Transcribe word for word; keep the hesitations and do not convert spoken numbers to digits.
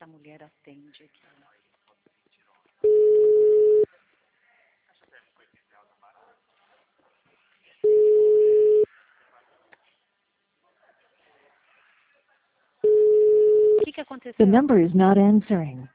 essa mulher atende aqui. O que que aconteceu? The number is not answering.